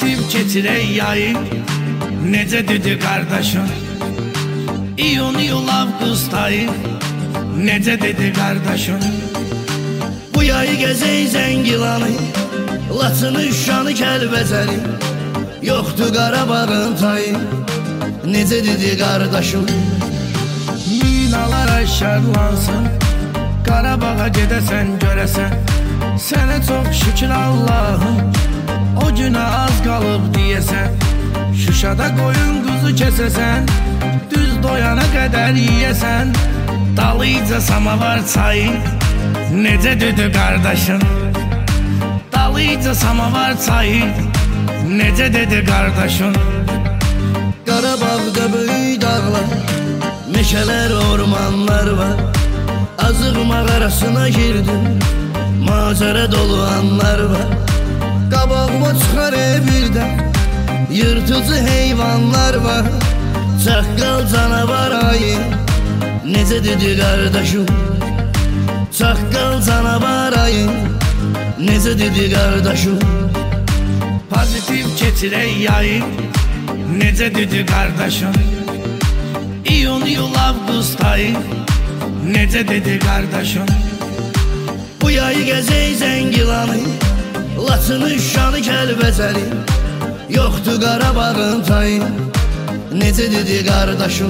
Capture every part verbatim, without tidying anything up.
Pozitiv keçirək yayı, necə dedi qardaşım? İyun yulav qız tayı, necə dedi qardaşım? Bu yayı gəzək Zəngilanı, Laçını, Şuşanı, Kəlbəzəni, yoxdur Qarabağın tayı, necə dedi qardaşım? Minalar aşarlansın, Qarabağa gedəsən görəsən, sənə çox şükür Allahım, o günə az qalıb deyəsən. Şuşada qoyun quzu kəsəsən, düz doyana qədər yiyəsən, dalıyca samavar çayı, necə dedi qardaşım? Dalıyca samavar çayı, necə dedi qardaşım? Qarabağda böyük dağlar, meşələr, ormanlar var. Azıq mağarasına girdim, macəra dolu anlar var. Qabağıma çıxar birdən, yırtıcı heyvanlar var. Çaqqal canavar ayı, necə dedi qardaşım? Çaqqal canavar ayı, necə dedi qardaşım? Pozitiv keçirək yayı, necə dedi qardaşım? İyun yulav qız tayı, necə dedi qardaşım? Bu yayı gəzək Zəngilanı, Laçını, Şuşanı, Kəlbəzəni, yoxdur Qarabağın tayı, necə dedi qardaşım?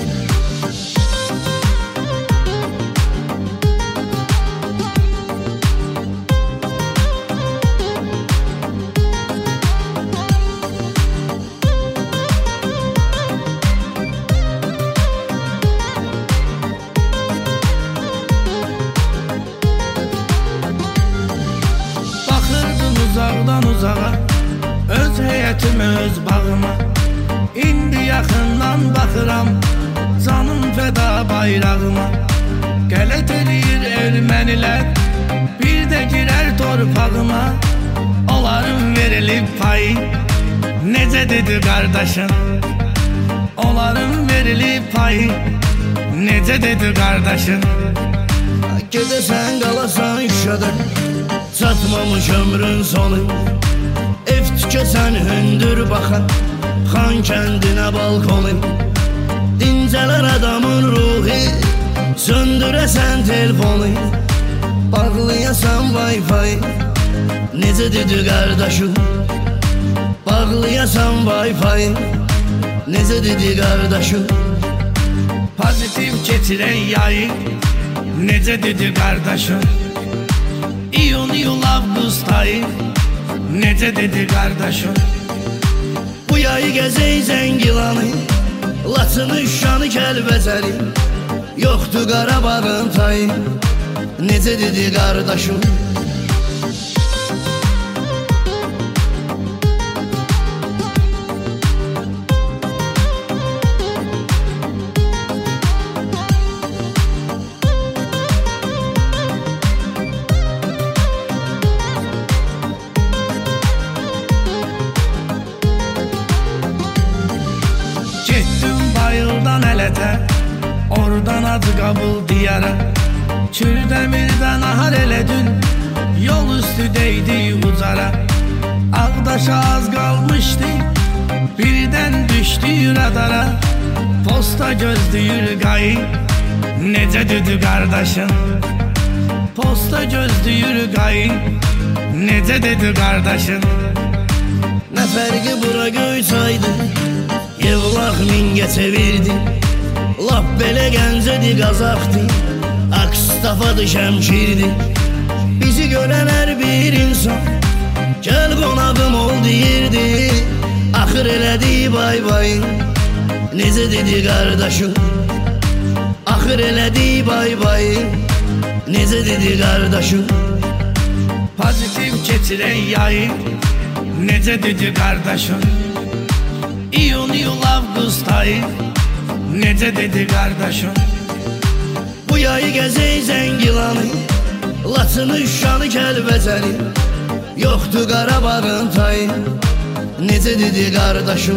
Uzaqdan uzağa, öz həyətim, öz bağıma, İndi yaxından baxıram, canım fəda bayrağıma. Qələt eləyir ermənilər, bir də girər torpağıma, onların verilib payı, necə dedi qardaşım? Onların verilib payı, necə dedi qardaşım? Gedəsən qalasan Şuşada, çatmamış ömrün sonu, ev tikəsən hündür baxan, Xan kəndinə balkonu. Dincələr adamın ruhi, söndürəsən telefonu, bağlayasan Wi-Fi, necə dedi qardaşım? Bağlayasan Wi-Fi, necə dedi qardaşım? Pozitiv keçirək yayı, necə dedi qardaşım? İyun yulav qız tayı, necə dedi qardaşım? Bu yayı gəzək Zəngilanı, Laçını, Şuşanı, Kəlbəzəni, yoxdur Qarabağın tayı, necə dedi qardaşım? Oradan acı qabıl diyara, Kürdəmirdən ahar elədin, yol üstü deydi ucara. Ağdaşa az qalmışdı, birdən düşdü radara, posta gözləyir qayı, necə dedi qardaşım? Posta gözləyir qayı, necə dedi qardaşım? Nə fərqi bura Göyçaydı, Yevlax Mingəçevirdi, lap belə Gəncədi, Qazaxdı, Akstafadı, Şəmkirdi. Bizi görən hər bir insan, gəl qonağım ol deyirdi, axır elədi bay bay, necə dedi qardaşım? Axır elədi bay bay, necə dedi qardaşım? Pozitiv keçirək yayı, necə dedi qardaşım? İyun yulav qız tayı, necə dedi qardaşım? Bu yayı gəzək Zəngilanı, Laçını, Şuşanı, Kəlbəzəni, yoxdur Qarabağın tayı, necə dedi qardaşım?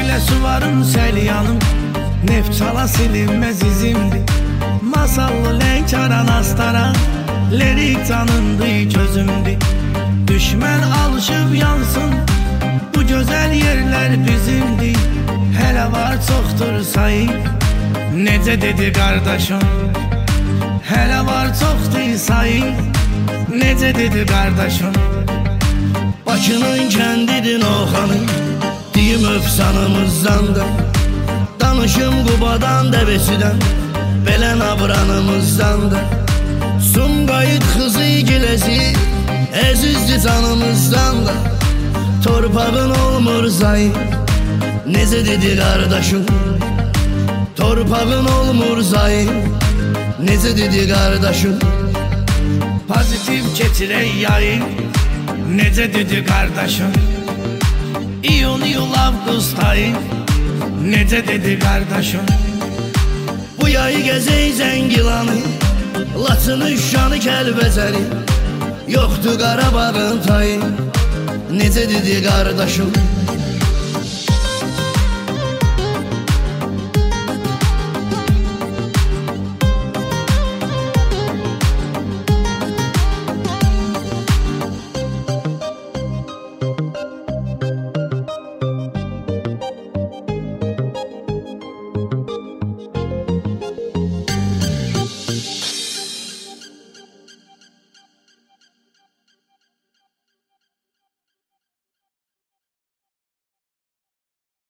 Şilə suvarım səlyanım, Neftçala silinməz izimdi. Masallı lənkaran astara, Lirik canındı gözümdü. Düşmən alışıb yansın, bu gözəl yerlər bizimdi. Hələ var çoxdur sayı, necə dedi qardaşım. Hələ var çoxdur sayı, necə dedi qardaşım. Bakının kəndidir Novxanı, deyim öfsanımızdandır. Danışım Qubadan, Dəvesidən, Belən abranımızdandır. Sumqayıt xızı giləsi, əzizdir canımızdandır. Torpağın olmur zayı, necə dedi qardaşım. Torpağın olmur zayı, necə dedi qardaşım. Pozitiv keçirək yayı, necə dedi qardaşım. İyun iyul avqust ayı, necə dedi qardaşım. Bu yayı gəzək Zəngilanı, Laçını, Şuşanı, Kəlbəcəri. Yoxdur Qarabağın tayı, necə dedi qardaşım.